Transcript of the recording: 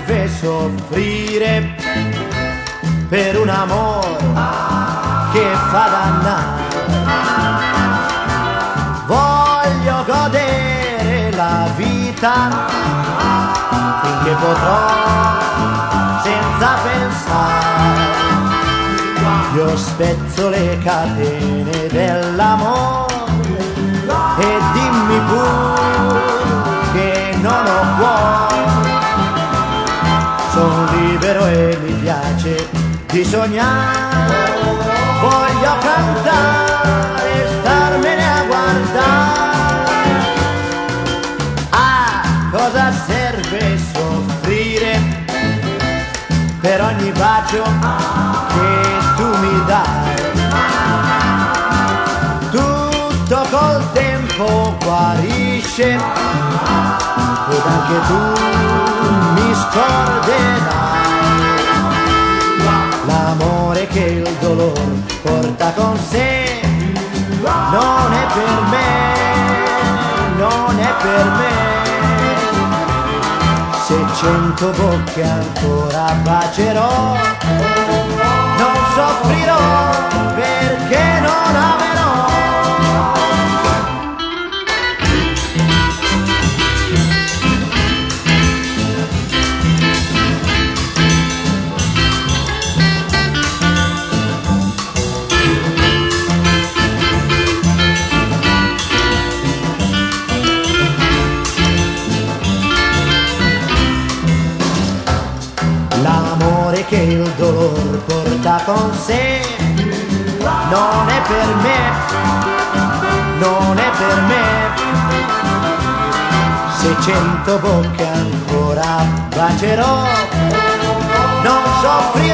serve soffrire per un amore che fa dannare? Voglio godere la vita finché potrò, senza pensare. Io spezzo le catene dell'amore e dimmi pure che non ho cuore. Sono libero e mi piace di sognare, voglio cantare e starmene a guardare. A cosa serve soffrire per ogni bacio che tu mi dai? Tutto col tempo guarisce ed anche tu mi scorderai. L'amore che il dolore porta con sé non è per me, non è per me. Se 100 bocche ancora bacerò, non soffrirò perché non amerò. L'amore che il dolore porta con sé non è per me, non è per me. Se 100 bocche ancora bacerò, non soffrirò